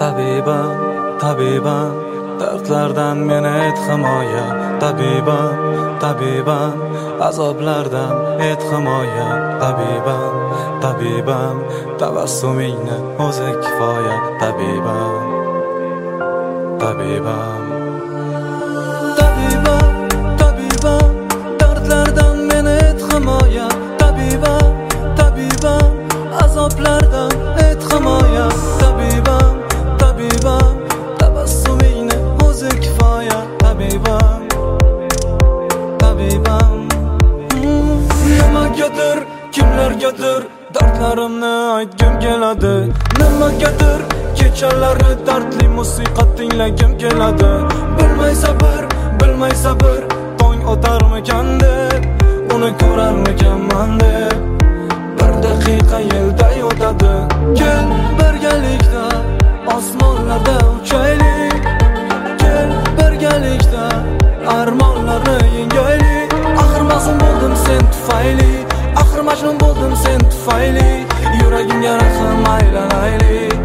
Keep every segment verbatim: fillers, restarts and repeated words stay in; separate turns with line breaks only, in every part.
Tabibam, tabibam, dardlardan meni et himoya. Tabibam, tabibam, azoblardan et himoya. Tabibam, tabibam, tabassumingni o'zi kifoya. Tabibam, tabibam, tabibam, tabibam, dardlardan meni et himoya. Tabibam, tabibam, azoblardan et himoya. Tabibam, tabibam, tabassumingni o'zi kifoya. Tabibam, tabibam, nimagadir, kimlargadir dardlarimni aytgim keladi. Nimagadir kechalarni dardli musiqa tinglagim keladi. Bilmay sabr, bilmay sabr, tong o'tarmikan deb, uni ko'rarmikanman deb. Bir daqiqa yilday o'tadi. Kel birgalikda osmonlarda uchaylik. Kel birgalikda armonlarni yengaylik. Axir mazlum bo'ldim sen tufayli, axir majnun bo'ldim sen tufayli. Yuragimga rahm aylanaylik.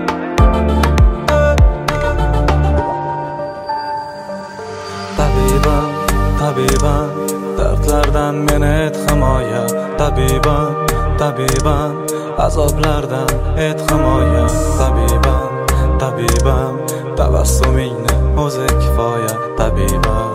Tabibam, tabibam, dardlardan meni et himoya. Tabibam, tabibam, azoblardan et himoya. Tabibam, tabibam, tabassumingni o'zi kifoya. Tabibam.